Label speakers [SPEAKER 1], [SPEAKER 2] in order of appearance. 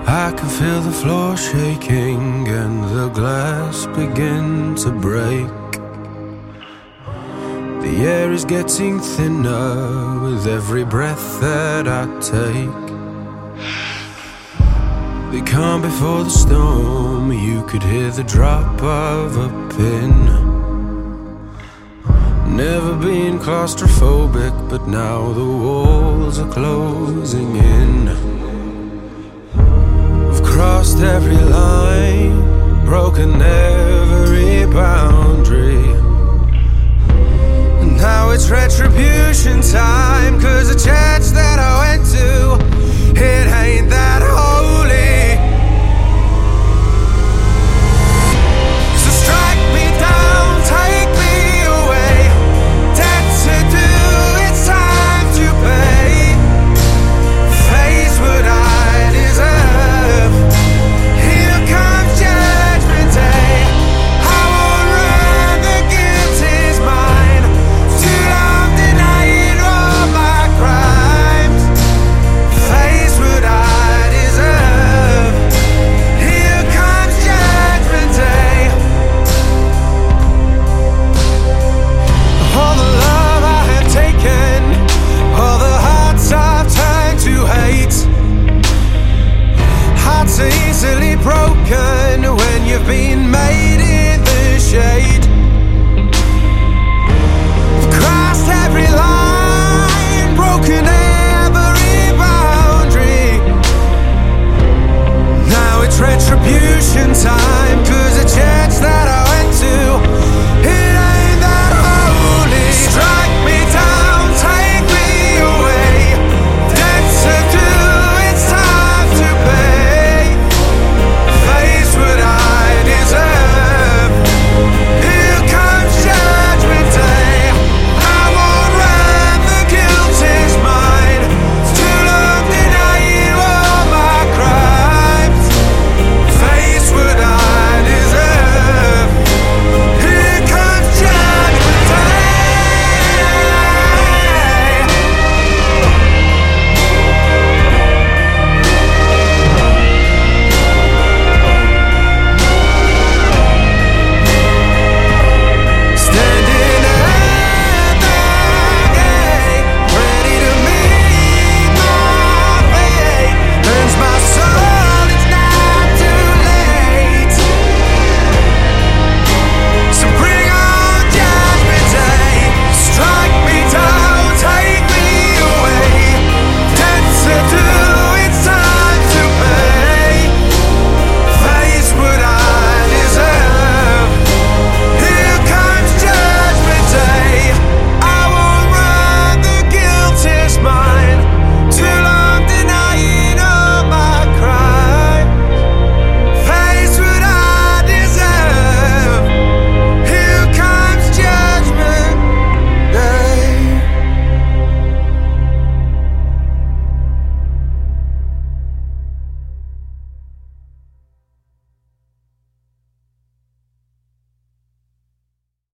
[SPEAKER 1] I can feel the floor shaking and the glass begin to break. The air is getting thinner with every breath that I take. The calm before the storm, you could hear the drop of a pin. Never been claustrophobic, but now the walls are closing in. We've crossed every line, broken every boundary. And now it's retribution time, 'cause the church that I went to